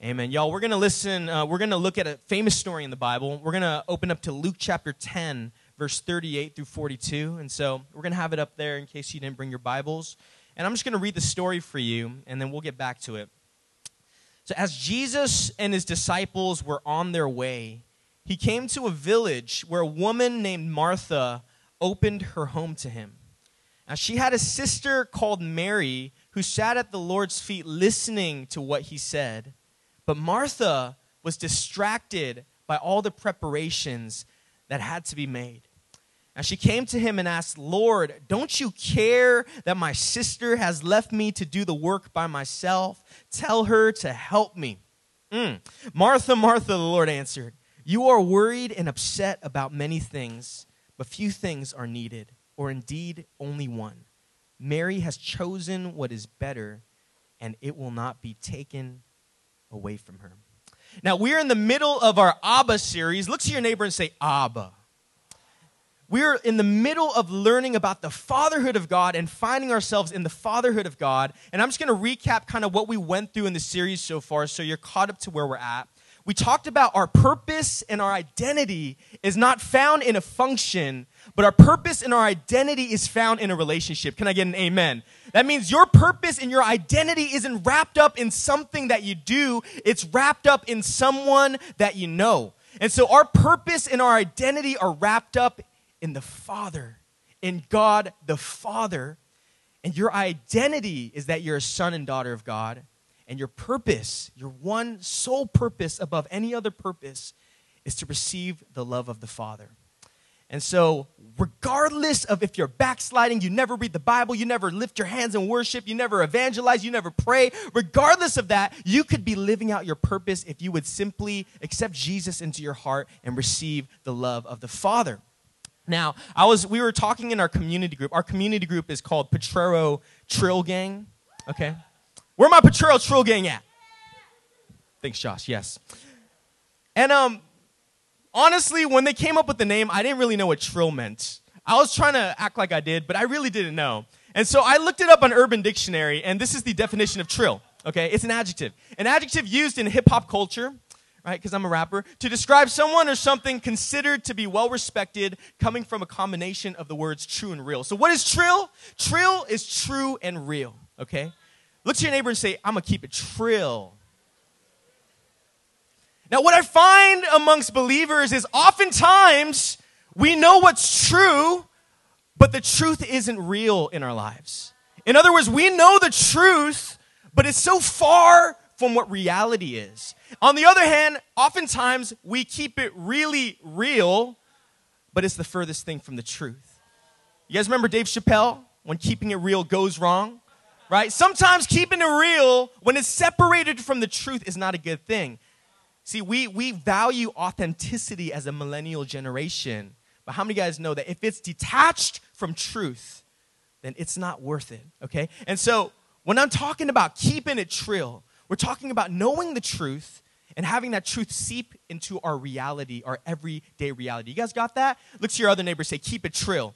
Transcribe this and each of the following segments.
Amen. Y'all, we're going to listen, we're going to look at a famous story in the Bible. We're going to open up to Luke chapter 10, verse 38 through 42. And so we're going to have it up there in case you didn't bring your Bibles. And I'm just going to read the story for you, and then we'll get back to it. So as Jesus and his disciples were on their way, he came to a village where a woman named Martha opened her home to him. Now she had a sister called Mary who sat at the Lord's feet listening to what he said. But Martha was distracted by all the preparations that had to be made. And she came to him and asked, "Lord, don't you care that my sister has left me to do the work by myself? Tell her to help me." "Martha, Martha," the Lord answered, "you are worried and upset about many things, but few things are needed, or indeed only one. Mary has chosen what is better, and it will not be taken away from her." Now, we're in the middle of our Abba series. Look to your neighbor and say, Abba. We're in the middle of learning about the fatherhood of God and finding ourselves in the fatherhood of God. And I'm just going to recap kind of what we went through in the series so far so you're caught up to where we're at. We talked about our purpose and our identity is not found in a function, but our purpose and our identity is found in a relationship. Can I get an amen? That means your purpose and your identity isn't wrapped up in something that you do. It's wrapped up in someone that you know. And so our purpose and our identity are wrapped up in the Father, in God the Father. And your identity is that you're a son and daughter of God. And your purpose, your one sole purpose above any other purpose, is to receive the love of the Father. And so, regardless of if you're backsliding, you never read the Bible, you never lift your hands in worship, you never evangelize, you never pray, regardless of that, you could be living out your purpose if you would simply accept Jesus into your heart and receive the love of the Father. Now, we were talking in our community group. Our community group is called Potrero Trill Gang, okay? Where my Potrero Trill Gang at? Thanks, Josh. Yes. And honestly, when they came up with the name, I didn't really know what trill meant. I was trying to act like I did, but I really didn't know. And so I looked it up on Urban Dictionary, and this is the definition of trill, okay? It's an adjective. An adjective used in hip-hop culture, right, because I'm a rapper, to describe someone or something considered to be well-respected, coming from a combination of the words true and real. So what is trill? Trill is true and real, okay? Look to your neighbor and say, "I'm going to keep it trill." Now, what I find amongst believers is oftentimes we know what's true, but the truth isn't real in our lives. In other words, we know the truth, but it's so far from what reality is. On the other hand, oftentimes we keep it really real, but it's the furthest thing from the truth. You guys remember Dave Chappelle, when keeping it real goes wrong? Right? Sometimes keeping it real, when it's separated from the truth, is not a good thing. See, we value authenticity as a millennial generation. But how many of you guys know that if it's detached from truth, then it's not worth it, okay? And so when I'm talking about keeping it trill, we're talking about knowing the truth and having that truth seep into our reality, our everyday reality. You guys got that? Look to your other neighbor and say, "Keep it trill."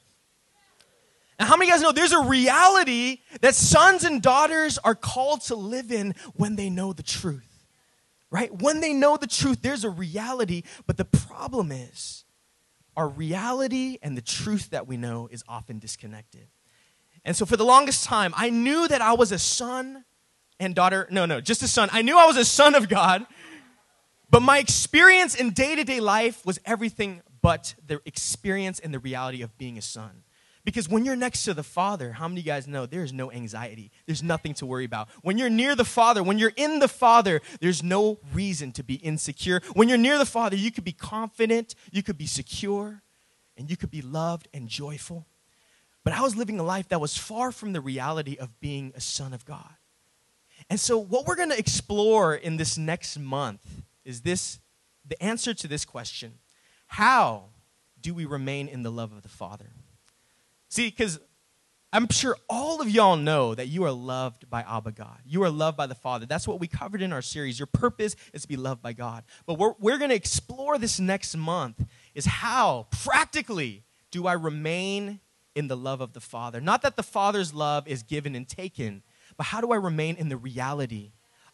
Now, how many of you guys know there's a reality that sons and daughters are called to live in when they know the truth, right? When they know the truth, there's a reality, but the problem is our reality and the truth that we know is often disconnected. And so for the longest time, I knew that I was a son and daughter, just a son. I knew I was a son of God, but my experience in day-to-day life was everything but the experience and the reality of being a son. Because when you're next to the Father, how many of you guys know there's no anxiety? There's nothing to worry about. When you're near the Father, when you're in the Father, there's no reason to be insecure. When you're near the Father, you could be confident, you could be secure, and you could be loved and joyful. But I was living a life that was far from the reality of being a son of God. And so what we're going to explore in this next month is the answer to this question: how do we remain in the love of the Father? See, because I'm sure all of y'all know that you are loved by Abba God. You are loved by the Father. That's what we covered in our series. Your purpose is to be loved by God. But what we're going to explore this next month is how, practically, do I remain in the love of the Father? Not that the Father's love is given and taken, but how do I remain in the reality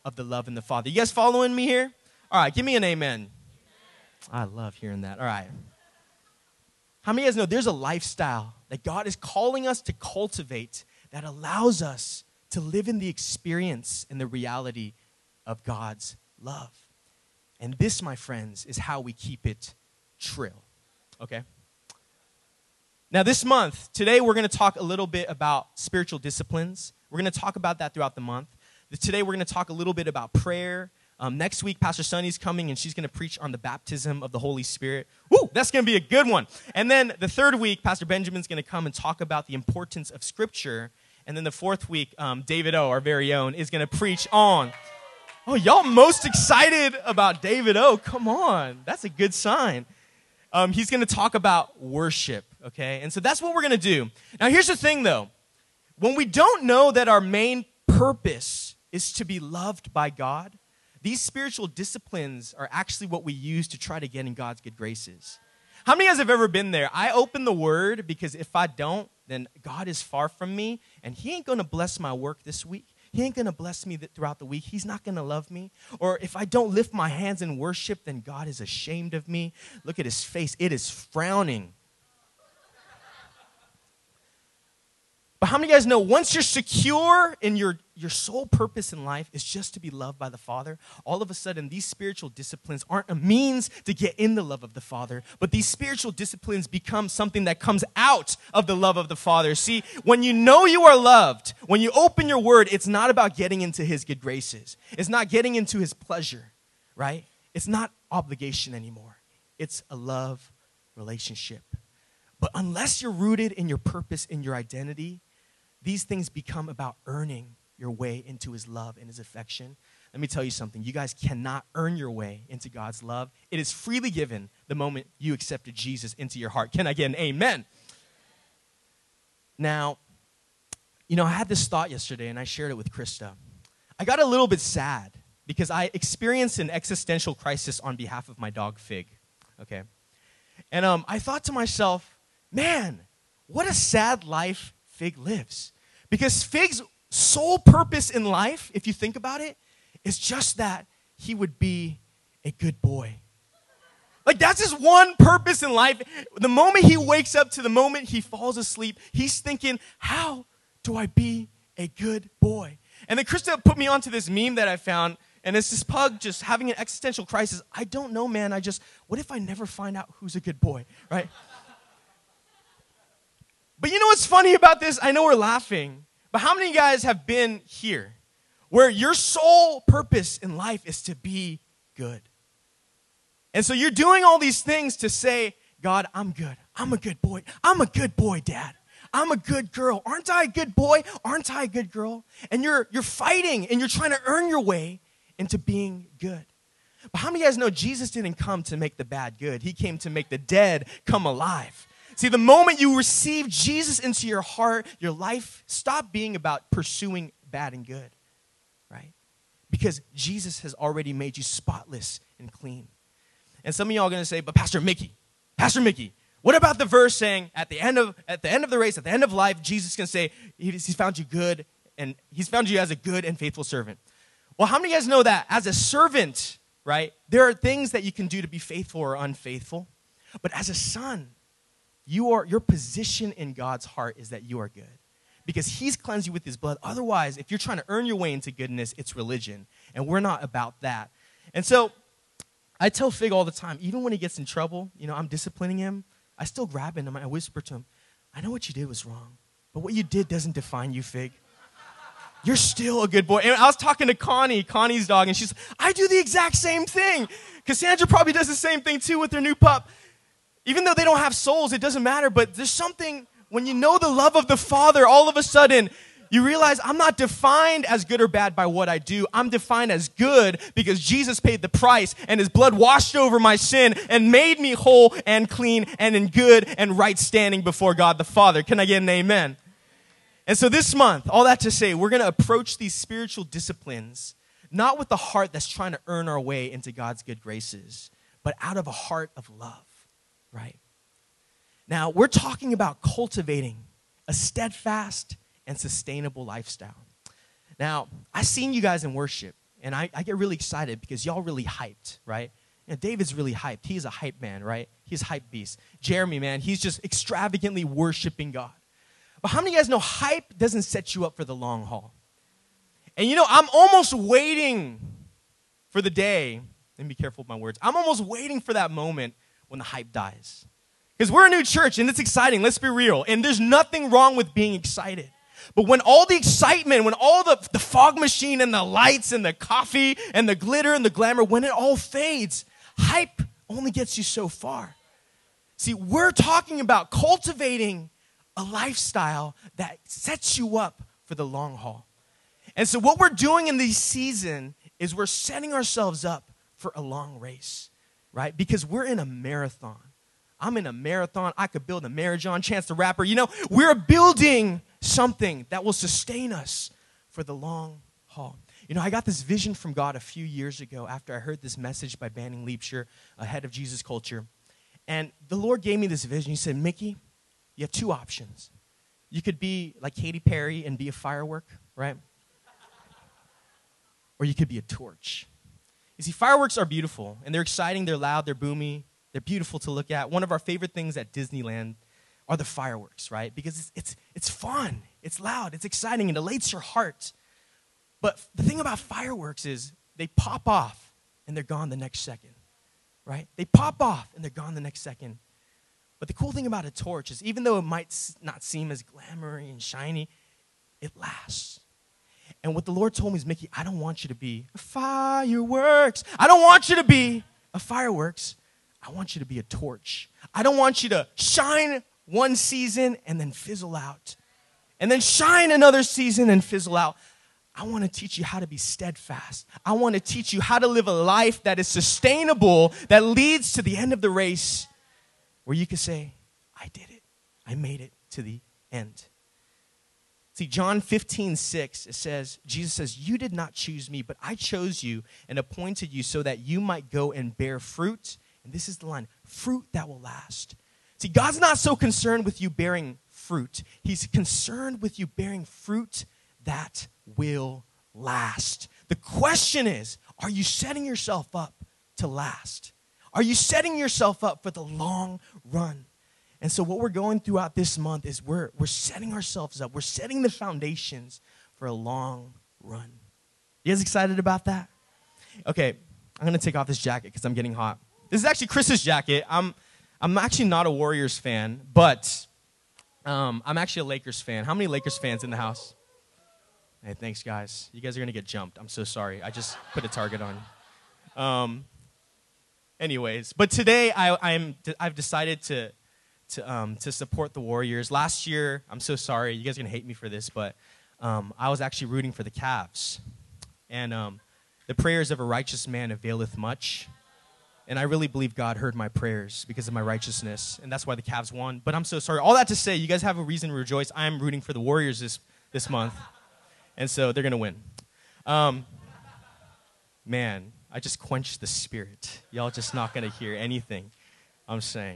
of the love in the Father. You guys following me here? All right, give me an amen. I love hearing that. All right. How many of you guys know there's a lifestyle that God is calling us to cultivate that allows us to live in the experience and the reality of God's love? And this, my friends, is how we keep it trill, okay? Now, this month, today we're going to talk a little bit about spiritual disciplines. We're going to talk about that throughout the month. Today we're going to talk a little bit about prayer. Next week, Pastor Sunny's coming, and she's going to preach on the baptism of the Holy Spirit. Woo, that's going to be a good one. And then the third week, Pastor Benjamin's going to come and talk about the importance of Scripture. And then the fourth week, David O., our very own, is going to preach on. Oh, y'all most excited about David O. Come on. That's a good sign. He's going to talk about worship, okay? And so that's what we're going to do. Now, here's the thing, though. When we don't know that our main purpose is to be loved by God, these spiritual disciplines are actually what we use to try to get in God's good graces. How many of you guys have ever been there? I open the Word because if I don't, then God is far from me, and He ain't going to bless my work this week. He ain't going to bless me throughout the week. He's not going to love me. Or if I don't lift my hands in worship, then God is ashamed of me. Look at His face. It is frowning. But how many of you guys know once you're secure in your sole purpose in life is just to be loved by the Father, all of a sudden these spiritual disciplines aren't a means to get in the love of the Father, but these spiritual disciplines become something that comes out of the love of the Father. See, when you know you are loved, when you open your Word, it's not about getting into His good graces. It's not getting into His pleasure, right? It's not obligation anymore. It's a love relationship. But unless you're rooted in your purpose, in your identity, these things become about earning your way into His love and His affection. Let me tell you something. You guys cannot earn your way into God's love. It is freely given the moment you accepted Jesus into your heart. Can I get an amen? Now, I had this thought yesterday, and I shared it with Krista. I got a little bit sad because I experienced an existential crisis on behalf of my dog, Fig, okay? And I thought to myself, man, what a sad life Fig lives. Because Fig's sole purpose in life, if you think about it, is just that he would be a good boy. Like, that's his one purpose in life. The moment he wakes up to the moment he falls asleep, he's thinking, how do I be a good boy? And then Krista put me onto this meme that I found, and it's this pug just having an existential crisis. I don't know, man. What if I never find out who's a good boy, right? But you know what's funny about this? I know we're laughing, but how many of you guys have been here where your sole purpose in life is to be good? And so you're doing all these things to say, God, I'm good. I'm a good boy. I'm a good boy, Dad. I'm a good girl. Aren't I a good boy? Aren't I a good girl? And you're fighting and you're trying to earn your way into being good. But how many of you guys know Jesus didn't come to make the bad good? He came to make the dead come alive. See, the moment you receive Jesus into your heart, your life stopped being about pursuing bad and good, right? Because Jesus has already made you spotless and clean. And some of y'all are going to say, but Pastor Mickey, what about the verse saying at the end of the race, at the end of life, Jesus can say, he's found you good, and he's found you as a good and faithful servant. Well, how many of you guys know that as a servant, right, there are things that you can do to be faithful or unfaithful, but as a son, your position in God's heart is that you are good because He's cleansed you with His blood. Otherwise, if you're trying to earn your way into goodness, it's religion, and we're not about that. And so I tell Fig all the time, even when he gets in trouble, I'm disciplining him, I still grab him and I whisper to him, I know what you did was wrong, but what you did doesn't define you, Fig. You're still a good boy. And I was talking to Connie's dog, and she's, I do the exact same thing. Cassandra probably does the same thing too with their new pup. Even though they don't have souls, it doesn't matter, but there's something, when you know the love of the Father, all of a sudden, you realize I'm not defined as good or bad by what I do. I'm defined as good because Jesus paid the price and His blood washed over my sin and made me whole and clean and in good and right standing before God the Father. Can I get an amen? And so this month, all that to say, we're going to approach these spiritual disciplines not with the heart that's trying to earn our way into God's good graces, but out of a heart of love. Right? Now, we're talking about cultivating a steadfast and sustainable lifestyle. Now, I've seen you guys in worship, And I get really excited because y'all really hyped, right? David's really hyped. He's a hype man, right? He's a hype beast. Jeremy, man, he's just extravagantly worshiping God. But how many of you guys know hype doesn't set you up for the long haul? And I'm almost waiting for the day, and be careful with my words, I'm almost waiting for that moment when the hype dies. Because we're a new church, and it's exciting, let's be real. And there's nothing wrong with being excited. But when all the excitement, when all the fog machine and the lights and the coffee and the glitter and the glamour, when it all fades, hype only gets you so far. See, we're talking about cultivating a lifestyle that sets you up for the long haul. And so what we're doing in this season is we're setting ourselves up for a long race, right? Because we're in a marathon. I'm in a marathon. I could build a marathon. Chance the Rapper. We're building something that will sustain us for the long haul. I got this vision from God a few years ago after I heard this message by Banning Liebscher, head of Jesus Culture. And the Lord gave me this vision. He said, Mickey, you have two options. You could be like Katy Perry and be a firework, right? Or you could be a torch. You see, fireworks are beautiful, and they're exciting, they're loud, they're boomy, they're beautiful to look at. One of our favorite things at Disneyland are the fireworks, right? Because it's fun, it's loud, it's exciting, and it elates your heart. But the thing about fireworks is they pop off, and they're gone the next second, right? They pop off, and they're gone the next second. But the cool thing about a torch is even though it might not seem as glamorous and shiny, it lasts. And what the Lord told me is, Mickey, I don't want you to be a fireworks. I don't want you to be a fireworks. I want you to be a torch. I don't want you to shine one season and then fizzle out. And then shine another season and fizzle out. I want to teach you how to be steadfast. I want to teach you how to live a life that is sustainable, that leads to the end of the race, where you can say, I did it. I made it to the end. See, John 15:6, it says, Jesus says, you did not choose me, but I chose you and appointed you so that you might go and bear fruit. And this is the line, fruit that will last. See, God's not so concerned with you bearing fruit. He's concerned with you bearing fruit that will last. The question is, are you setting yourself up to last? Are you setting yourself up for the long run? And so what we're going throughout this month is we're setting ourselves up. We're setting the foundations for a long run. You guys excited about that? Okay, I'm going to take off this jacket because I'm getting hot. This is actually Chris's jacket. I'm actually not a Warriors fan, but I'm actually a Lakers fan. How many Lakers fans in the house? Hey, thanks, guys. You guys are going to get jumped. I'm so sorry. I just put a target on you. Anyways, but today I've decided to support the Warriors. Last year, I'm so sorry, you guys are going to hate me for this, but I was actually rooting for the Cavs. And the prayers of a righteous man availeth much. And I really believe God heard my prayers because of my righteousness, and that's why the Cavs won. But I'm so sorry. All that to say, you guys have a reason to rejoice. I am rooting for the Warriors this month, and so they're going to win. Man, I just quenched the spirit. Y'all just not going to hear anything I'm saying.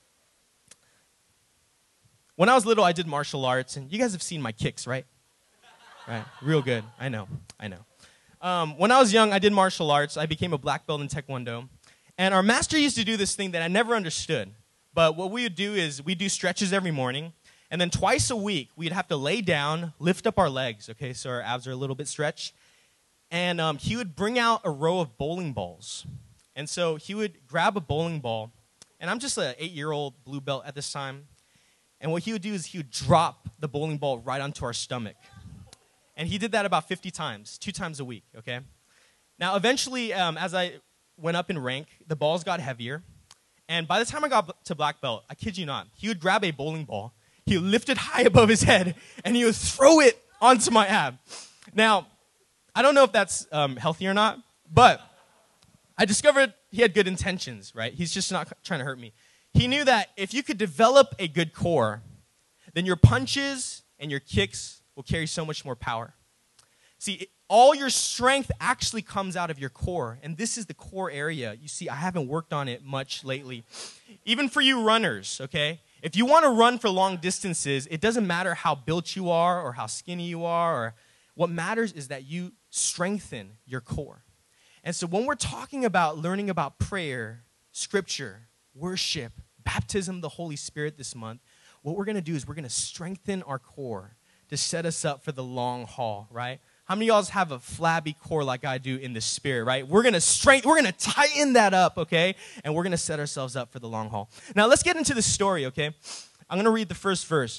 When I was little, I did martial arts, and you guys have seen my kicks, right? Right, real good. I know. When I was young, I did martial arts. I became a black belt in Taekwondo. And our master used to do this thing that I never understood. But what we would do is we'd do stretches every morning, and then twice a week, we'd have to lay down, lift up our legs, okay, so our abs are a little bit stretched. And he would bring out a row of bowling balls. And so he would grab a bowling ball, and I'm just an 8-year-old blue belt at this time. And what he would do is he would drop the bowling ball right onto our stomach. And he did that about 50 times, 2 times a week, okay? Now, eventually, as I went up in rank, the balls got heavier. And by the time I got to black belt, I kid you not, he would grab a bowling ball, he would lift it high above his head, and he would throw it onto my ab. Now, I don't know if that's healthy or not, but I discovered he had good intentions, right? He's just not trying to hurt me. He knew that if you could develop a good core, then your punches and your kicks will carry so much more power. See, all your strength actually comes out of your core, and this is the core area. You see, I haven't worked on it much lately. Even for you runners, okay? If you want to run for long distances, it doesn't matter how built you are or how skinny you are. Or what matters is that you strengthen your core. And so when we're talking about learning about prayer, scripture, worship, baptism of the Holy Spirit this month, what we're going to do is we're going to strengthen our core to set us up for the long haul, right? How many of y'all have a flabby core like I do in the spirit, right? We're going to tighten that up, okay? And we're going to set ourselves up for the long haul. Now, let's get into the story, okay? I'm going to read the first verse.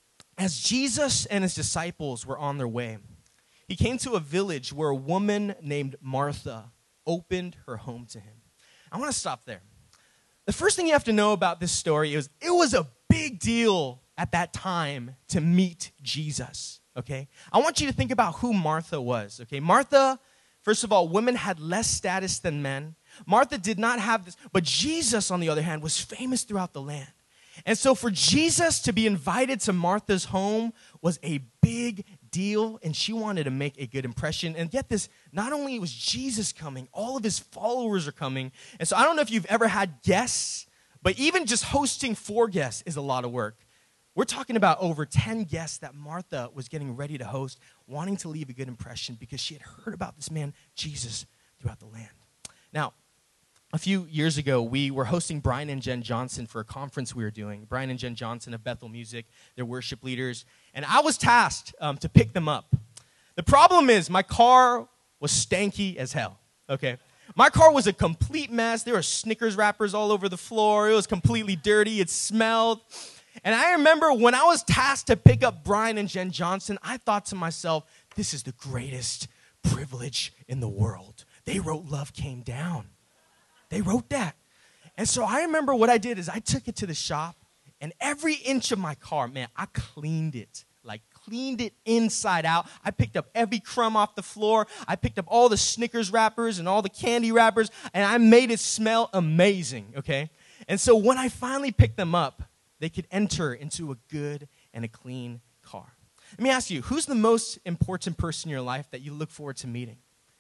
As Jesus and his disciples were on their way, he came to a village where a woman named Martha opened her home to him. I want to stop there. The first thing you have to know about this story is it was a big deal at that time to meet Jesus, okay? I want you to think about who Martha was, okay? Martha, first of all, women had less status than men. Martha did not have this, but Jesus, on the other hand, was famous throughout the land. And so for Jesus to be invited to Martha's home was a big deal, and she wanted to make a good impression. And get this, not only was Jesus coming, all of his followers are coming. And so I don't know if you've ever had guests, but even just hosting 4 guests is a lot of work. We're talking about over 10 guests that Martha was getting ready to host, wanting to leave a good impression because she had heard about this man, Jesus, throughout the land. Now, a few years ago, we were hosting Brian and Jen Johnson for a conference we were doing. Brian and Jen Johnson of Bethel Music, they're worship leaders. And I was tasked to pick them up. The problem is my car was stanky as hell, okay? My car was a complete mess. There were Snickers wrappers all over the floor. It was completely dirty. It smelled. And I remember when I was tasked to pick up Brian and Jen Johnson, I thought to myself, this is the greatest privilege in the world. They wrote Love Came Down. They wrote that. And so I remember what I did is I took it to the shop, and every inch of my car, man, I cleaned it. Like cleaned it inside out. I picked up every crumb off the floor. I picked up all the Snickers wrappers and all the candy wrappers, and I made it smell amazing, okay? And so when I finally picked them up, they could enter into a good and a clean car. Let me ask you, who's the most important person in your life that you look forward to meeting?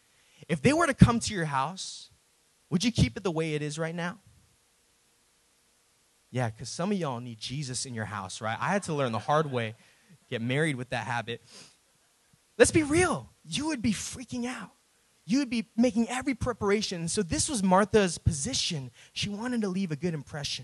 If they were to come to your house, would you keep it the way it is right now? Yeah, because some of y'all need Jesus in your house, right? I had to learn the hard way, get married with that habit. Let's be real. You would be freaking out. You would be making every preparation. So this was Martha's position. She wanted to leave a good impression.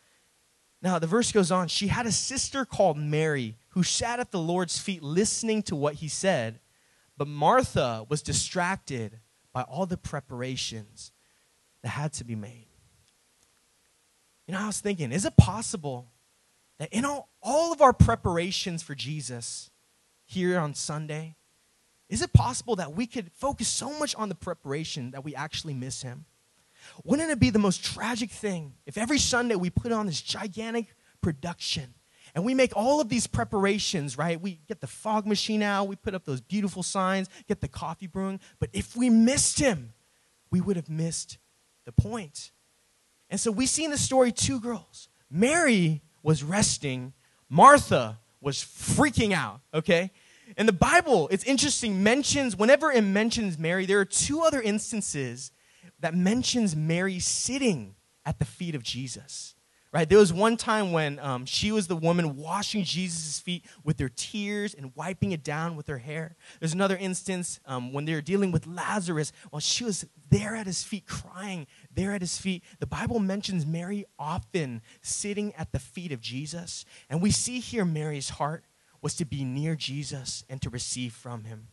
Now, the verse goes on. She had a sister called Mary who sat at the Lord's feet listening to what he said, but Martha was distracted by all the preparations that had to be made. You know, I was thinking, is it possible that in all of our preparations for Jesus here on Sunday, is it possible that we could focus so much on the preparation that we actually miss him? Wouldn't it be the most tragic thing if every Sunday we put on this gigantic production and we make all of these preparations, right? We get the fog machine out, we put up those beautiful signs, get the coffee brewing, but if we missed him, we would have missed the point. And so we see in the story 2 girls. Mary was resting. Martha was freaking out, okay? And the Bible, it's interesting, whenever it mentions Mary, there are 2 other instances that mentions Mary sitting at the feet of Jesus, right? There was one time when she was the woman washing Jesus' feet with her tears and wiping it down with her hair. There's another instance when they were dealing with Lazarus while she was there at his feet, crying there at his feet. The Bible mentions Mary often sitting at the feet of Jesus. And we see here Mary's heart was to be near Jesus and to receive from him.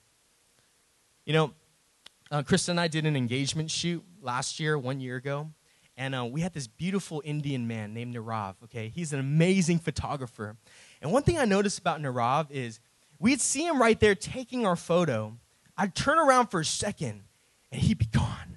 You know, Krista and I did an engagement shoot last year, 1 year ago. And we had this beautiful Indian man named Nirav, okay? He's an amazing photographer. And one thing I noticed about Nirav is we'd see him right there taking our photo. I'd turn around for a second, and he'd be gone.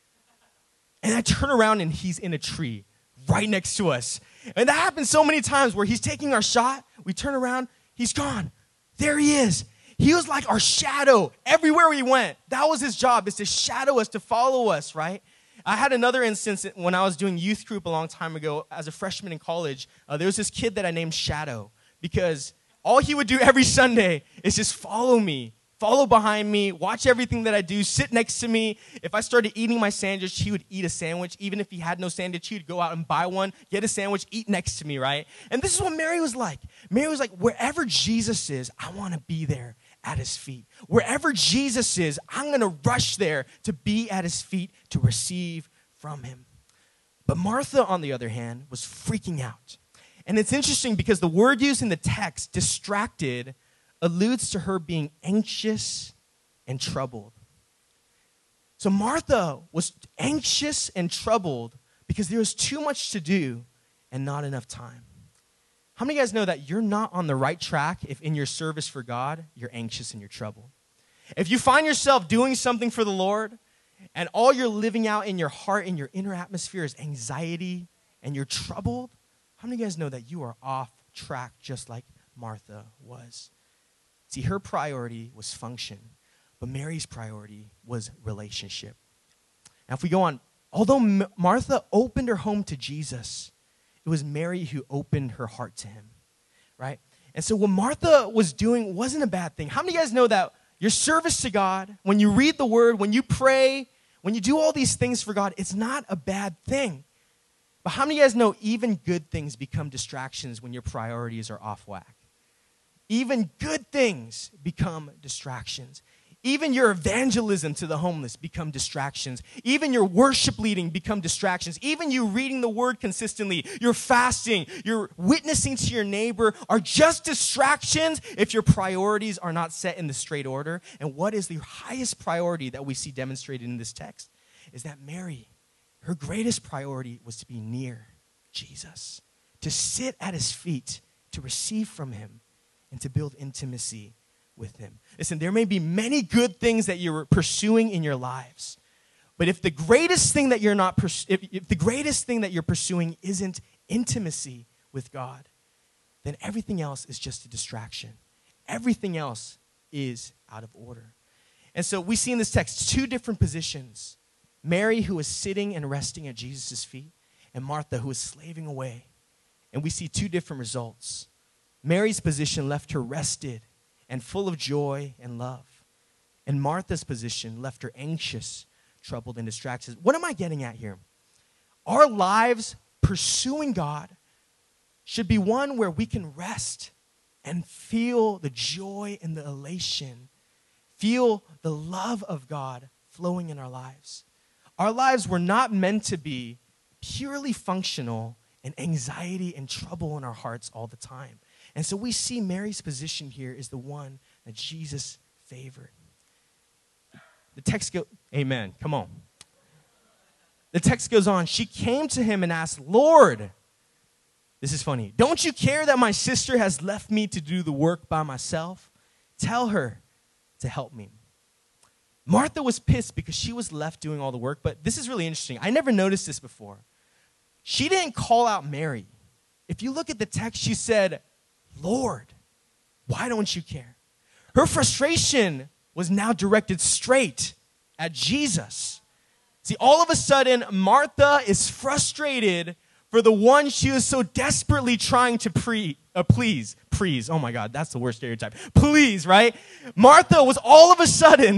And I'd turn around, and he's in a tree right next to us. And that happens so many times where he's taking our shot. We turn around, he's gone. There he is. He was like our shadow everywhere we went. That was his job, is to shadow us, to follow us, right? I had another instance when I was doing youth group a long time ago as a freshman in college. There was this kid that I named Shadow because all he would do every Sunday is just follow me, follow behind me, watch everything that I do, sit next to me. If I started eating my sandwich, he would eat a sandwich. Even if he had no sandwich, he would go out and buy one, get a sandwich, eat next to me, right? And this is what Mary was like. Mary was like, wherever Jesus is, I want to be there at his feet. Wherever Jesus is, I'm going to rush there to be at his feet to receive from him. But Martha, on the other hand, was freaking out. And it's interesting because the word used in the text, distracted, alludes to her being anxious and troubled. So Martha was anxious and troubled because there was too much to do and not enough time. How many of you guys know that you're not on the right track if in your service for God, you're anxious and you're troubled? If you find yourself doing something for the Lord and all you're living out in your heart, in your inner atmosphere is anxiety and you're troubled, how many of you guys know that you are off track just like Martha was? See, her priority was function, but Mary's priority was relationship. Now, if we go on, although Martha opened her home to Jesus, it was Mary who opened her heart to him, right? And so what Martha was doing wasn't a bad thing. How many of you guys know that your service to God, when you read the word, when you pray, when you do all these things for God, it's not a bad thing. But how many of you guys know even good things become distractions when your priorities are off whack? Even good things become distractions. Even your evangelism to the homeless become distractions. Even your worship leading become distractions. Even you reading the word consistently, your fasting, your witnessing to your neighbor are just distractions if your priorities are not set in the straight order. And what is the highest priority that we see demonstrated in this text is that Mary, her greatest priority was to be near Jesus, to sit at his feet, to receive from him, and to build intimacy with him. Listen, there may be many good things that you're pursuing in your lives, but if the greatest thing that if the greatest thing that you're pursuing isn't intimacy with God, then everything else is just a distraction. Everything else is out of order. And so we see in this text two different positions. Mary, who is sitting and resting at Jesus' feet, and Martha, who is slaving away. And we see two different results. Mary's position left her rested and full of joy and love. And Martha's position left her anxious, troubled, and distracted. What am I getting at here? Our lives pursuing God should be one where we can rest and feel the joy and the elation, feel the love of God flowing in our lives. Our lives were not meant to be purely functional and anxiety and trouble in our hearts all the time. And so we see Mary's position here is the one that Jesus favored. The text goes, amen, come on. The text goes on, she came to him and asked, Lord, this is funny, don't you care that my sister has left me to do the work by myself? Tell her to help me. Martha was pissed because she was left doing all the work, but this is really interesting. I never noticed this before. She didn't call out Mary. If you look at the text, she said, Lord, why don't you care? Her frustration was now directed straight at Jesus. See, all of a sudden, Martha is frustrated for the one she was so desperately trying to please. Oh my God, that's the worst stereotype. Please, right? Martha was all of a sudden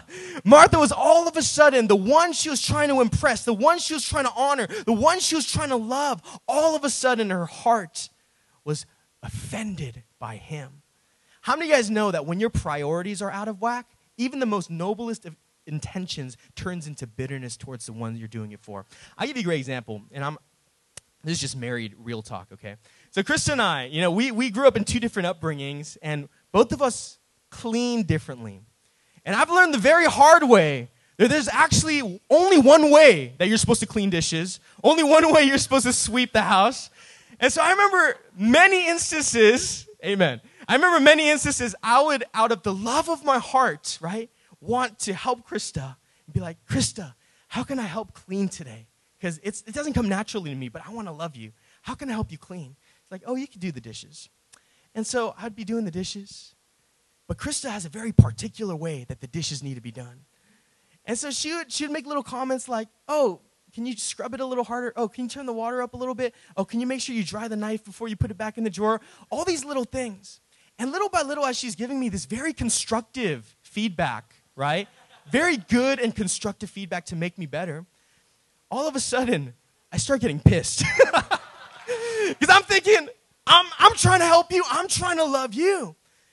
the one she was trying to impress, the one she was trying to honor, the one she was trying to love. All of a sudden, her heart was offended by him. How many of you guys know that when your priorities are out of whack, even the most noblest of intentions turns into bitterness towards the one you're doing it for? I'll give you a great example, and this is just married real talk, okay? So Krista and I, we grew up in two different upbringings, and both of us clean differently. And I've learned the very hard way that there's actually only one way that you're supposed to clean dishes, only one way you're supposed to sweep the house. And so I remember many instances, amen, I would, out of the love of my heart, right, want to help Krista and be like, Krista, how can I help clean today? Because it doesn't come naturally to me, but I want to love you. How can I help you clean? It's like, oh, you can do the dishes. And so I'd be doing the dishes, but Krista has a very particular way that the dishes need to be done. And so she would make little comments like, oh, can you scrub it a little harder? Oh, can you turn the water up a little bit? Oh, can you make sure you dry the knife before you put it back in the drawer? All these little things. And little by little, as she's giving me this very constructive feedback, right? Very good and constructive feedback to make me better. All of a sudden, I start getting pissed. Because I'm thinking, I'm trying to help you. I'm trying to love you.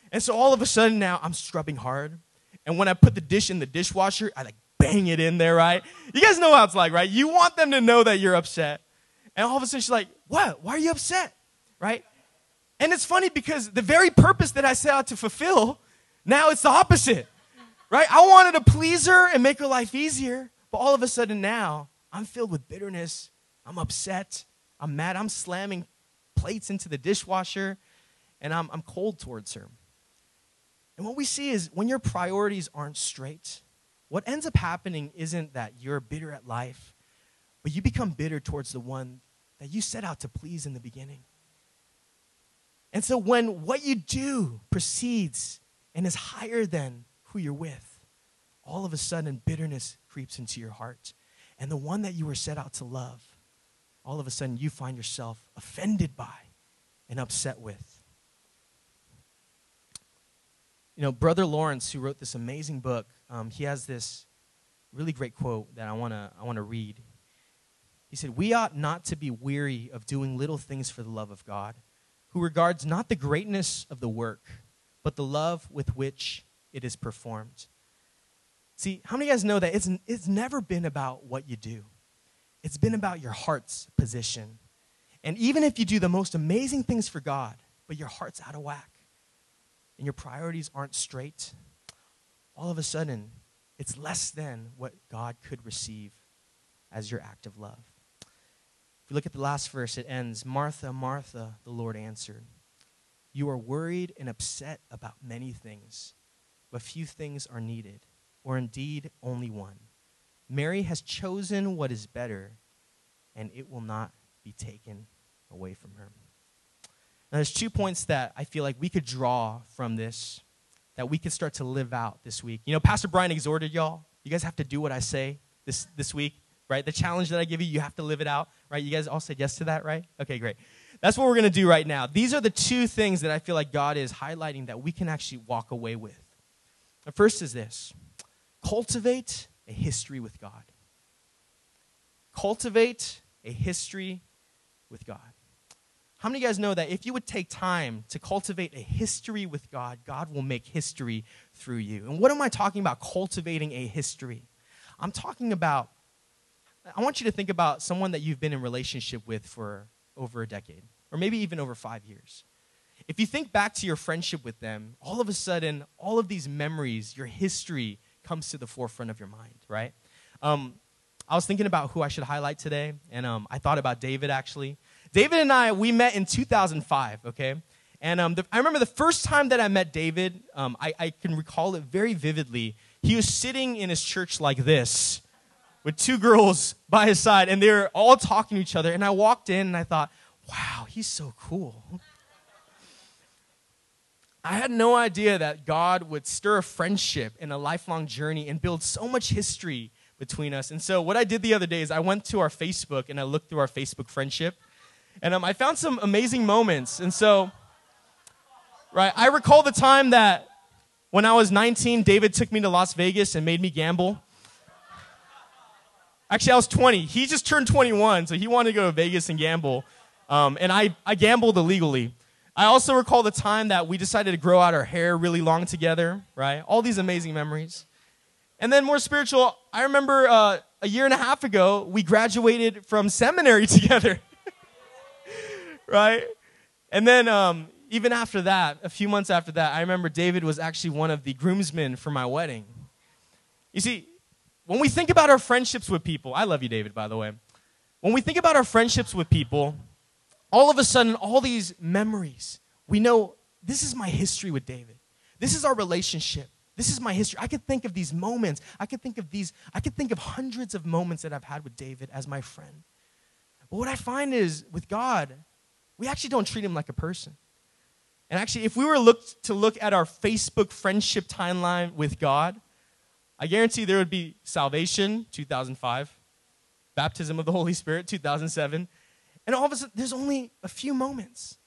And so all of a sudden now I'm scrubbing hard. And when I put the dish in the dishwasher, I like bang it in there, right? You guys know how it's like, right? You want them to know that you're upset. And all of a sudden she's like, what? Why are you upset? Right? And it's funny because the very purpose that I set out to fulfill, now it's the opposite. Right? I wanted to please her and make her life easier. But all of a sudden now, I'm filled with bitterness. I'm upset. I'm mad. I'm slamming plates into the dishwasher. And I'm cold towards her. And what we see is when your priorities aren't straight, what ends up happening isn't that you're bitter at life, but you become bitter towards the one that you set out to please in the beginning. And so when what you do precedes and is higher than who you're with, all of a sudden bitterness creeps into your heart. And the one that you were set out to love, all of a sudden you find yourself offended by and upset with. You know, Brother Lawrence, who wrote this amazing book, he has this really great quote that I want to read. He said, "We ought not to be weary of doing little things for the love of God, who regards not the greatness of the work, but the love with which it is performed." See, how many of you guys know that it's never been about what you do? It's been about your heart's position. And even if you do the most amazing things for God, but your heart's out of whack, and your priorities aren't straight, all of a sudden, it's less than what God could receive as your act of love. If you look at the last verse, it ends, "Martha, Martha," the Lord answered, "you are worried and upset about many things, but few things are needed, or indeed only one. Mary has chosen what is better, and it will not be taken away from her." Now, there's 2 points that I feel like we could draw from this, that we could start to live out this week. You know, Pastor Brian exhorted y'all. You guys have to do what I say this week, right? The challenge that I give you, you have to live it out, right? You guys all said yes to that, right? Okay, great. That's what we're going to do right now. These are the 2 things that I feel like God is highlighting that we can actually walk away with. The first is this: cultivate a history with God. Cultivate a history with God. How many of you guys know that if you would take time to cultivate a history with God, God will make history through you? And what am I talking about, cultivating a history? I'm talking about, I want you to think about someone that you've been in relationship with for over a decade, or maybe even over 5 years. If you think back to your friendship with them, all of a sudden, all of these memories, your history comes to the forefront of your mind, right? I was thinking about who I should highlight today, and I thought about David, actually. David and I, we met in 2005, okay? And I remember the first time that I met David, I can recall it very vividly. He was sitting in his church like this with 2 girls by his side, and they were all talking to each other. And I walked in, and I thought, wow, he's so cool. I had no idea that God would stir a friendship and a lifelong journey and build so much history between us. And so what I did the other day is I went to our Facebook, and I looked through our Facebook friendship. And I found some amazing moments. And so, right, I recall the time that when I was 19, David took me to Las Vegas and made me gamble. Actually, I was 20. He just turned 21, so he wanted to go to Vegas and gamble. And I gambled illegally. I also recall the time that we decided to grow out our hair really long together, right? All these amazing memories. And then more spiritual, I remember a year and a half ago, we graduated from seminary together. Right? And then even after that, a few months after that, I remember David was actually one of the groomsmen for my wedding. You see, when we think about our friendships with people, I love you, David, by the way. When we think about our friendships with people, all of a sudden, all these memories, we know this is my history with David. This is our relationship. This is my history. I could think of these moments. I could think of hundreds of moments that I've had with David as my friend. But what I find is with God, we actually don't treat him like a person. And actually, if we were to look at our Facebook friendship timeline with God, I guarantee there would be salvation, 2005, baptism of the Holy Spirit, 2007, and all of a sudden, there's only a few moments.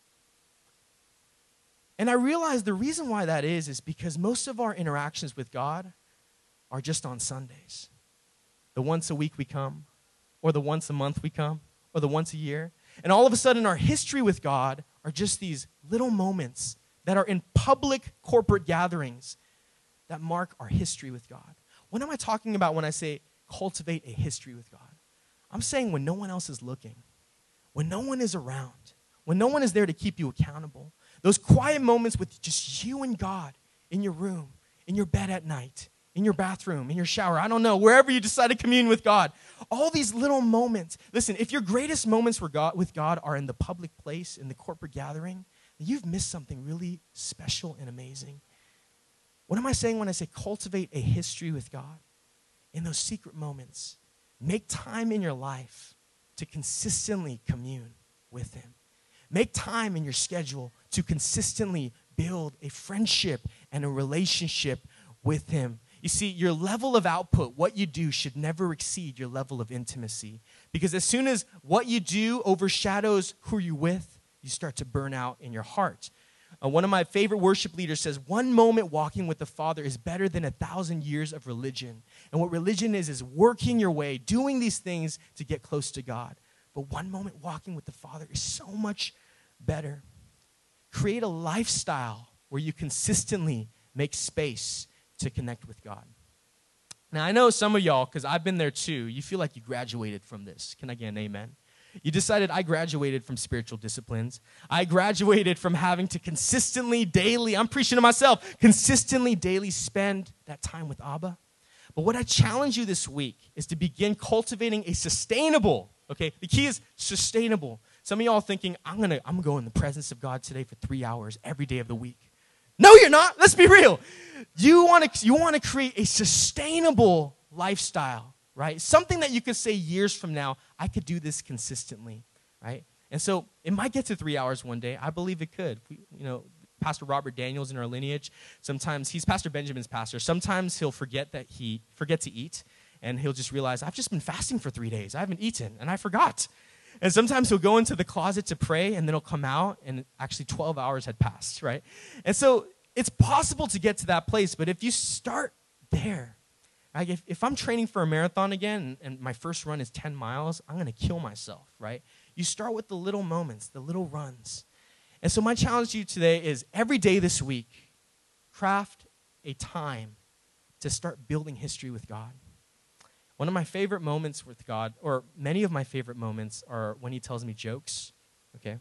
And I realize the reason why that is because most of our interactions with God are just on Sundays. The once a week we come, or the once a month we come, or the once a year. And all of a sudden, our history with God are just these little moments that are in public corporate gatherings that mark our history with God. What am I talking about when I say cultivate a history with God? I'm saying when no one else is looking, when no one is around, when no one is there to keep you accountable. Those quiet moments with just you and God in your room, in your bed at night, in your bathroom, in your shower, I don't know, wherever you decide to commune with God. All these little moments. Listen, if your greatest moments with God are in the public place, in the corporate gathering, then you've missed something really special and amazing. What am I saying when I say cultivate a history with God? In those secret moments, make time in your life to consistently commune with him. Make time in your schedule to consistently build a friendship and a relationship with him. You see, your level of output, what you do, should never exceed your level of intimacy. Because as soon as what you do overshadows who you're with, you start to burn out in your heart. One of my favorite worship leaders says, one moment walking with the Father is better than 1,000 years of religion. And what religion is working your way, doing these things to get close to God. But one moment walking with the Father is so much better. Create a lifestyle where you consistently make space to connect with God. Now, I know some of y'all, because I've been there too, you feel like you graduated from this. Can I get an amen? You decided, I graduated from spiritual disciplines. I graduated from having to consistently, daily, I'm preaching to myself, consistently, daily spend that time with Abba. But what I challenge you this week is to begin cultivating a sustainable, okay? The key is sustainable. Some of y'all thinking, I'm gonna go in the presence of God today for 3 hours every day of the week. No, you're not. Let's be real. You want to create a sustainable lifestyle, right? Something that you could say years from now, I could do this consistently, right? And so it might get to 3 hours one day. I believe it could. Pastor Robert Daniels in our lineage, sometimes he's Pastor Benjamin's pastor. Sometimes he'll forget to eat, and he'll just realize, I've just been fasting for 3 days. I haven't eaten, and I forgot. And sometimes he'll go into the closet to pray, and then he'll come out, and actually 12 hours had passed, right? And so it's possible to get to that place, but if you start there, right? If I'm training for a marathon again, and my first run is 10 miles, I'm going to kill myself, right? You start with the little moments, the little runs. And so my challenge to you today is every day this week, craft a time to start building history with God. One of my favorite moments with God, or many of my favorite moments, are when he tells me jokes, okay?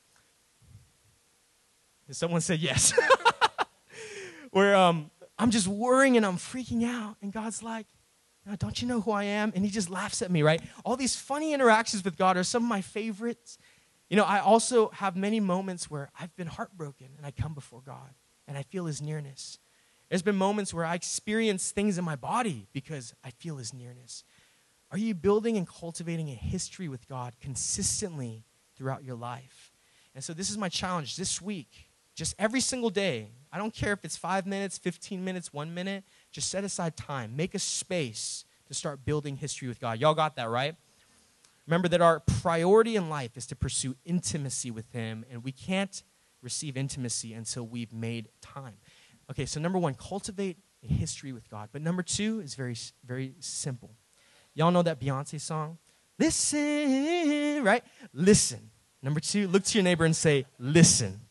Did someone say yes? Where I'm just worrying and I'm freaking out, and God's like, no, don't you know who I am? And he just laughs at me, right? All these funny interactions with God are some of my favorites. I also have many moments where I've been heartbroken, and I come before God, and I feel his nearness. There's been moments where I experience things in my body because I feel his nearness. Are you building and cultivating a history with God consistently throughout your life? And so this is my challenge this week, just every single day. I don't care if it's 5 minutes, 15 minutes, 1 minute. Just set aside time. Make a space to start building history with God. Y'all got that, right? Remember that our priority in life is to pursue intimacy with him, and we can't receive intimacy until we've made time. Okay, so number one, cultivate a history with God. But number two is very, very simple. Y'all know that Beyonce song? Listen, right? Listen. Number two, look to your neighbor and say, listen.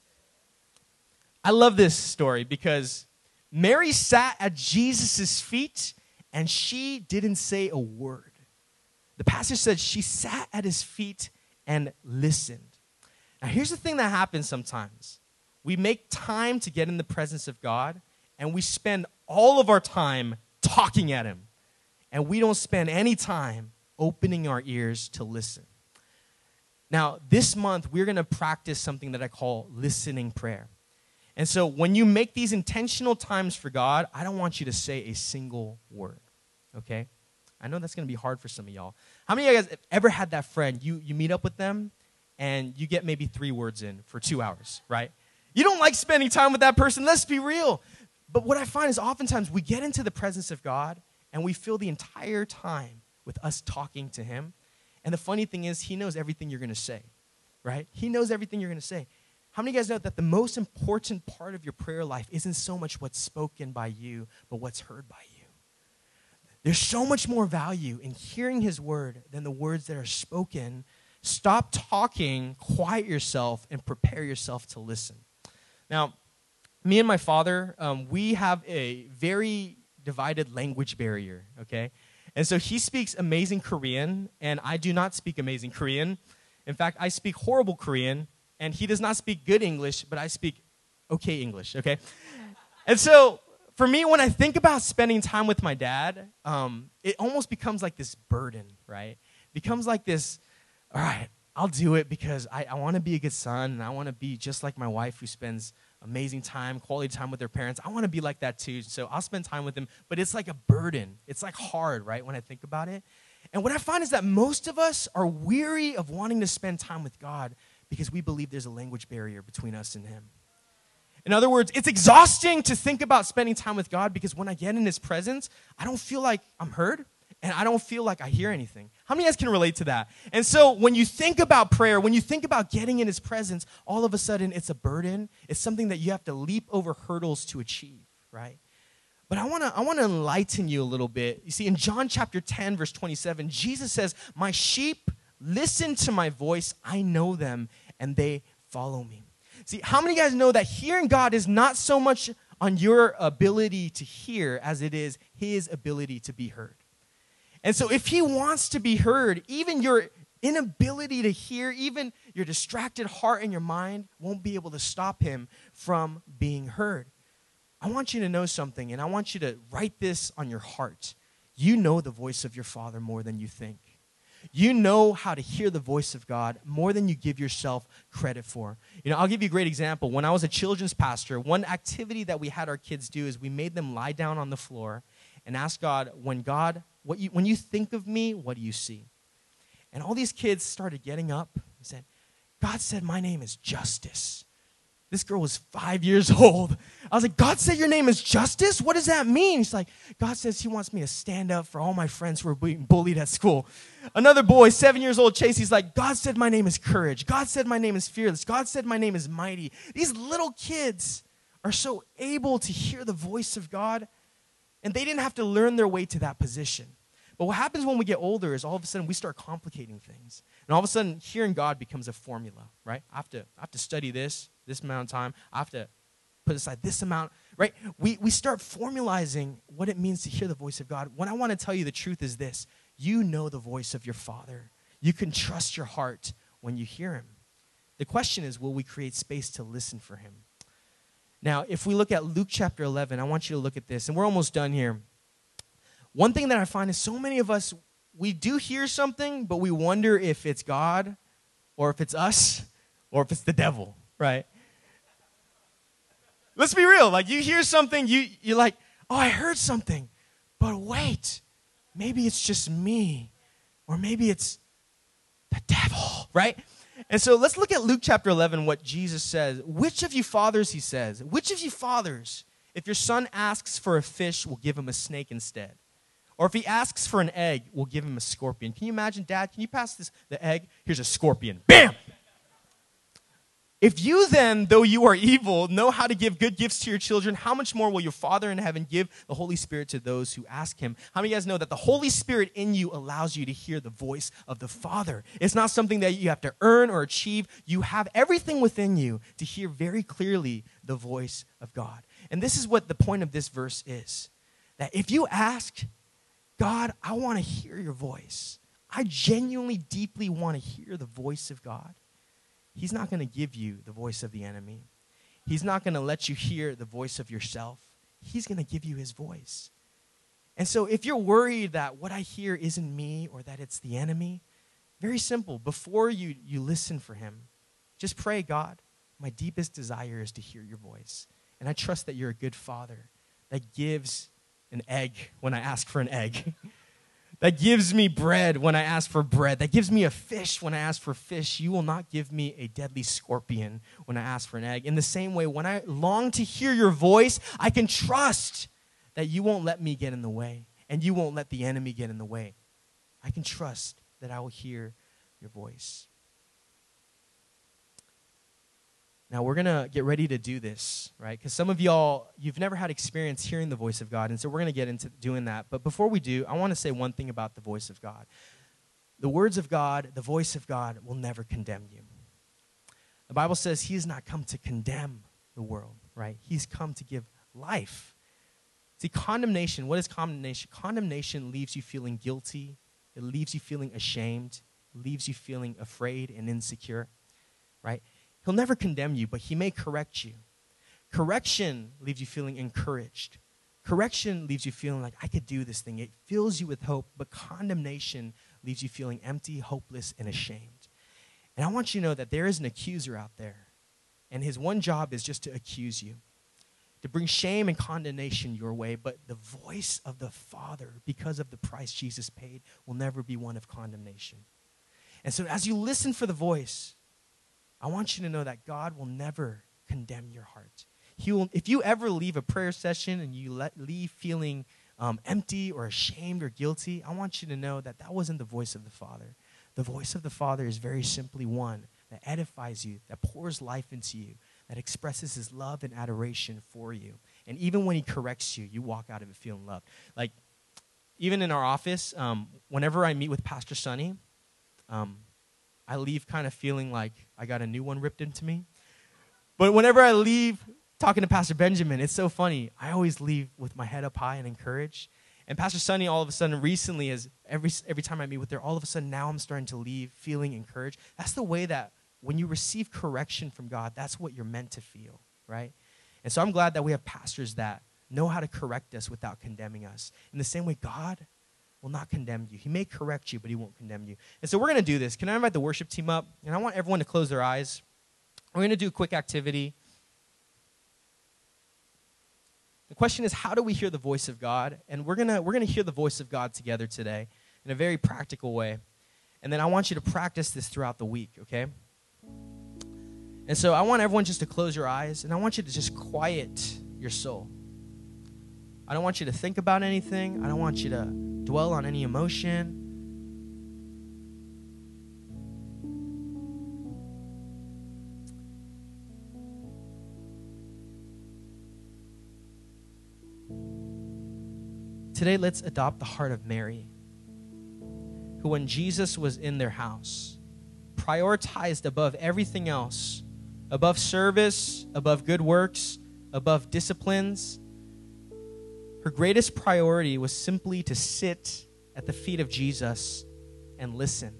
I love this story because Mary sat at Jesus' feet and she didn't say a word. The passage said she sat at his feet and listened. Now, here's the thing that happens sometimes. We make time to get in the presence of God, and we spend all of our time talking at him, and we don't spend any time opening our ears to listen. Now, this month, we're going to practice something that I call listening prayer. And so when you make these intentional times for God, I don't want you to say a single word, okay? I know that's going to be hard for some of y'all. How many of you guys have ever had that friend, you meet up with them, and you get maybe 3 words in for 2 hours, right? You don't like spending time with that person. Let's be real. But what I find is oftentimes we get into the presence of God, and we fill the entire time with us talking to him. And the funny thing is, he knows everything you're going to say, right? He knows everything you're going to say. How many of you guys know that the most important part of your prayer life isn't so much what's spoken by you, but what's heard by you? There's so much more value in hearing his word than the words that are spoken. Stop talking, quiet yourself, and prepare yourself to listen. Now, me and my father, we have a very divided language barrier, okay? And so he speaks amazing Korean, and I do not speak amazing Korean. In fact, I speak horrible Korean, and he does not speak good English, but I speak okay English, okay? And so for me, when I think about spending time with my dad, it almost becomes like this burden, right? It becomes like this, all right, I'll do it because I want to be a good son, and I want to be just like my wife who spends amazing time, quality time with their parents. I want to be like that too, so I'll spend time with them. But it's like a burden. It's like hard, right, when I think about it. And what I find is that most of us are weary of wanting to spend time with God because we believe there's a language barrier between us and him. In other words, it's exhausting to think about spending time with God because when I get in his presence, I don't feel like I'm heard, and I don't feel like I hear anything. How many of you guys can relate to that? And so when you think about prayer, when you think about getting in his presence, all of a sudden it's a burden. It's something that you have to leap over hurdles to achieve, right? But I want to enlighten you a little bit. You see, in John chapter 10, verse 27, Jesus says, "My sheep listen to my voice. I know them, and they follow me." See, how many of you guys know that hearing God is not so much on your ability to hear as it is his ability to be heard? And so if he wants to be heard, even your inability to hear, even your distracted heart and your mind won't be able to stop him from being heard. I want you to know something, and I want you to write this on your heart. You know the voice of your Father more than you think. You know how to hear the voice of God more than you give yourself credit for. You know, I'll give you a great example. When I was a children's pastor, one activity that we had our kids do is we made them lie down on the floor and ask God, when you think of me, what do you see? And all these kids started getting up and said, God said my name is Justice. This girl was 5 years old. I was like, God said your name is Justice? What does that mean? He's like, God says he wants me to stand up for all my friends who are being bullied at school. Another boy, 7 years old, Chase, he's like, God said my name is Courage. God said my name is Fearless. God said my name is Mighty. These little kids are so able to hear the voice of God, and they didn't have to learn their way to that position. But what happens when we get older is all of a sudden we start complicating things. And all of a sudden, hearing God becomes a formula, right? I have to study this amount of time. I have to put aside this amount, right? We start formalizing what it means to hear the voice of God. What I want to tell you the truth is this. You know the voice of your Father. You can trust your heart when you hear him. The question is, will we create space to listen for him? Now, if we look at Luke chapter 11, I want you to look at this, and we're almost done here. One thing that I find is so many of us, we do hear something, but we wonder if it's God or if it's us or if it's the devil, right? Let's be real. Like, you hear something, you're like, oh, I heard something. But wait, maybe it's just me. Or maybe it's the devil, right? And so let's look at Luke chapter 11, what Jesus says. Which of you fathers, he says, which of you fathers, if your son asks for a fish, will give him a snake instead? Or if he asks for an egg, we'll give him a scorpion. Can you imagine, Dad, can you pass the egg? Here's a scorpion. Bam! If you then, though you are evil, know how to give good gifts to your children, how much more will your Father in heaven give the Holy Spirit to those who ask him? How many of you guys know that the Holy Spirit in you allows you to hear the voice of the Father? It's not something that you have to earn or achieve. You have everything within you to hear very clearly the voice of God. And this is what the point of this verse is. That if you ask, God, I want to hear your voice. I genuinely, deeply want to hear the voice of God. He's not going to give you the voice of the enemy. He's not going to let you hear the voice of yourself. He's going to give you his voice. And so if you're worried that what I hear isn't me or that it's the enemy, very simple. Before you listen for him, just pray, God, my deepest desire is to hear your voice. And I trust that you're a good father that gives an egg when I ask for an egg. That gives me bread when I ask for bread. That gives me a fish when I ask for fish. You will not give me a deadly scorpion when I ask for an egg. In the same way, when I long to hear your voice, I can trust that you won't let me get in the way and you won't let the enemy get in the way. I can trust that I will hear your voice. Now, we're going to get ready to do this, right? Because some of y'all, you've never had experience hearing the voice of God, and so we're going to get into doing that. But before we do, I want to say one thing about the voice of God. The words of God, the voice of God will never condemn you. The Bible says he has not come to condemn, the world, right? He's come to give life. See, condemnation, what is condemnation? Condemnation leaves you feeling guilty. It leaves you feeling ashamed. It leaves you feeling afraid and insecure, right? He'll never condemn you, but he may correct you. Correction leaves you feeling encouraged. Correction leaves you feeling like, I could do this thing. It fills you with hope, but condemnation leaves you feeling empty, hopeless, and ashamed. And I want you to know that there is an accuser out there, and his one job is just to accuse you, to bring shame and condemnation your way, but the voice of the Father, because of the price Jesus paid, will never be one of condemnation. And so as you listen for the voice, I want you to know that God will never condemn your heart. He will, if you ever leave a prayer session and you leave feeling empty or ashamed or guilty, I want you to know that that wasn't the voice of the Father. The voice of the Father is very simply one that edifies you, that pours life into you, that expresses his love and adoration for you. And even when he corrects you, you walk out of it feeling loved. Like, even in our office, whenever I meet with Pastor Sonny, I leave kind of feeling like I got a new one ripped into me. But whenever I leave talking to Pastor Benjamin, it's so funny. I always leave with my head up high and encouraged. And Pastor Sonny, all of a sudden, recently, as every time I meet with her, all of a sudden, now I'm starting to leave feeling encouraged. That's the way that when you receive correction from God, that's what you're meant to feel, right? And so I'm glad that we have pastors that know how to correct us without condemning us. In the same way, God will not condemn you. He may correct you, but he won't condemn you. And so we're going to do this. Can I invite the worship team up? And I want everyone to close their eyes. We're going to do a quick activity. The question is, how do we hear the voice of God? And we're gonna hear the voice of God together today in a very practical way. And then I want you to practice this throughout the week, okay? And so I want everyone just to close your eyes, and I want you to just quiet your soul. I don't want you to think about anything. I don't want you to dwell on any emotion. Today, let's adopt the heart of Mary, who when Jesus was in their house, prioritized above everything else, above service, above good works, above disciplines. Her greatest priority was simply to sit at the feet of Jesus and listen.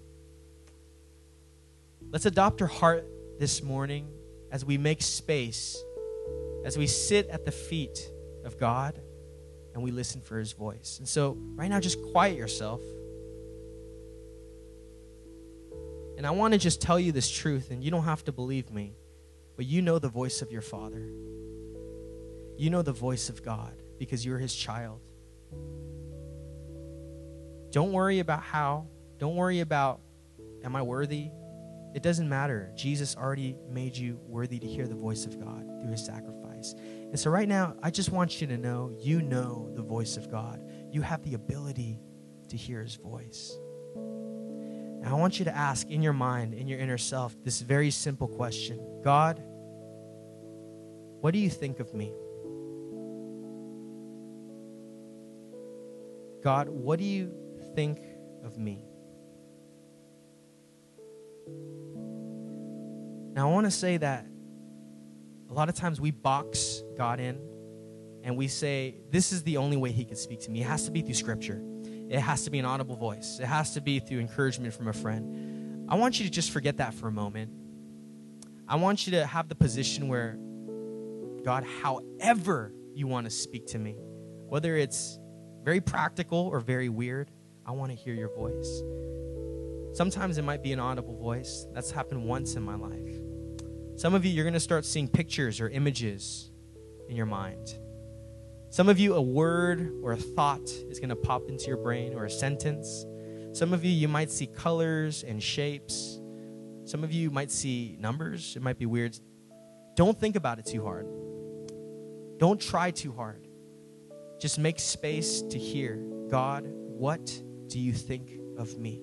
Let's adopt her heart this morning as we make space, as we sit at the feet of God and we listen for his voice. And so right now, just quiet yourself. And I want to just tell you this truth, and you don't have to believe me, but you know the voice of your Father. You know the voice of God because you're his child. Don't worry about how. Don't worry about, am I worthy? It doesn't matter. Jesus already made you worthy to hear the voice of God through his sacrifice. And so right now, I just want you to know, you know the voice of God. You have the ability to hear his voice. Now, I want you to ask in your mind, in your inner self, this very simple question. God, what do you think of me? God, what do you think of me? Now, I want to say that a lot of times we box God in and we say, this is the only way he could speak to me. It has to be through scripture. It has to be an audible voice. It has to be through encouragement from a friend. I want you to just forget that for a moment. I want you to have the position where, God, however you want to speak to me, whether it's very practical or very weird, I want to hear your voice. Sometimes it might be an audible voice. That's happened once in my life. Some of you, you're going to start seeing pictures or images in your mind. Some of you, a word or a thought is going to pop into your brain, or a sentence. Some of you, you might see colors and shapes. Some of you might see numbers. It might be weird. Don't think about it too hard. Don't try too hard. Just make space to hear, God, what do you think of me?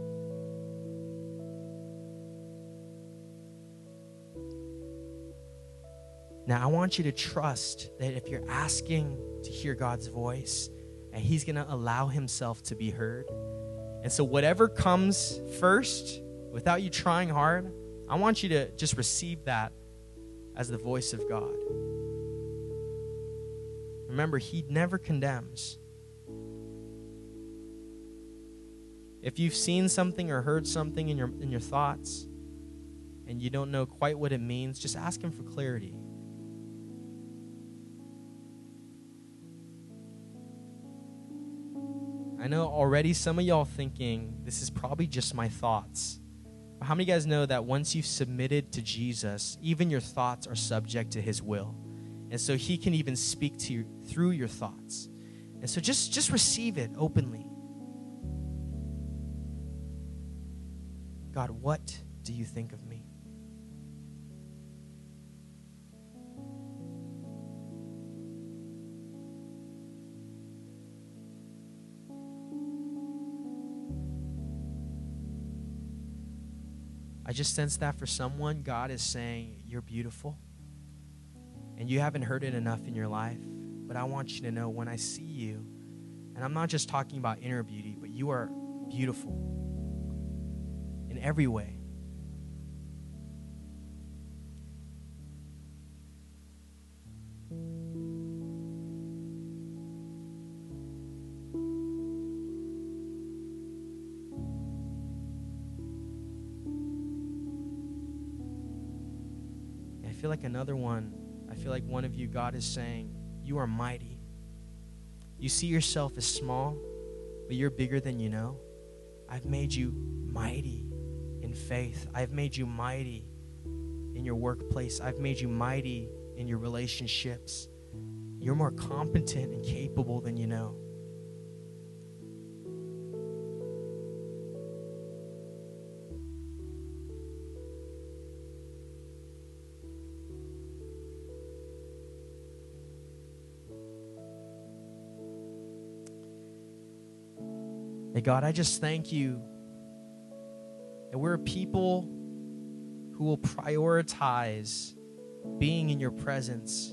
Now, I want you to trust that if you're asking to hear God's voice, and he's going to allow himself to be heard. And so whatever comes first, without you trying hard, I want you to just receive that as the voice of God. Remember, he never condemns. If you've seen something or heard something in your thoughts and you don't know quite what it means, just ask him for clarity. I know already some of y'all thinking, this is probably just my thoughts. But how many of you guys know that once you've submitted to Jesus, even your thoughts are subject to his will? And so he can even speak to you through your thoughts. And so just receive it openly. God, what do you think of me? I just sense that for someone, God is saying, you're beautiful. And you haven't heard it enough in your life. But I want you to know when I see you, and I'm not just talking about inner beauty, but you are beautiful in every way. I feel like another one, I feel like one of you, God is saying, you are mighty. You see yourself as small, but you're bigger than you know. I've made you mighty in faith. I've made you mighty in your workplace. I've made you mighty in your relationships. You're more competent and capable than you know. Hey God, I just thank you that we're a people who will prioritize being in your presence.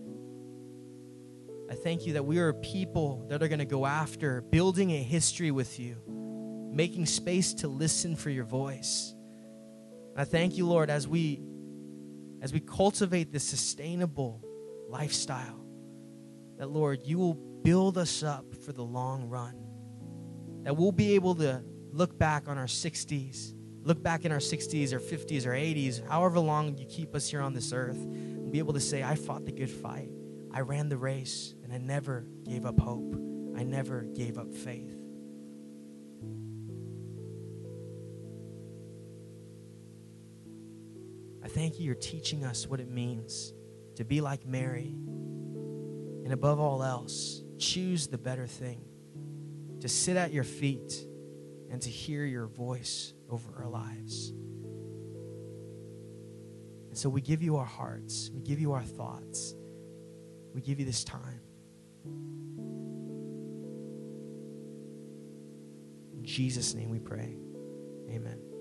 I thank you that we are a people that are going to go after building a history with you, making space to listen for your voice. I thank you, Lord, as we cultivate this sustainable lifestyle, that, Lord, you will build us up for the long run. That we'll be able to look back on our 60s, look back in our 60s or 50s or 80s, however long you keep us here on this earth, and be able to say, I fought the good fight. I ran the race, and I never gave up hope. I never gave up faith. I thank you, you're teaching us what it means to be like Mary, and above all else, choose the better thing. To sit at your feet and to hear your voice over our lives. And so we give you our hearts. We give you our thoughts. We give you this time. In Jesus' name we pray. Amen.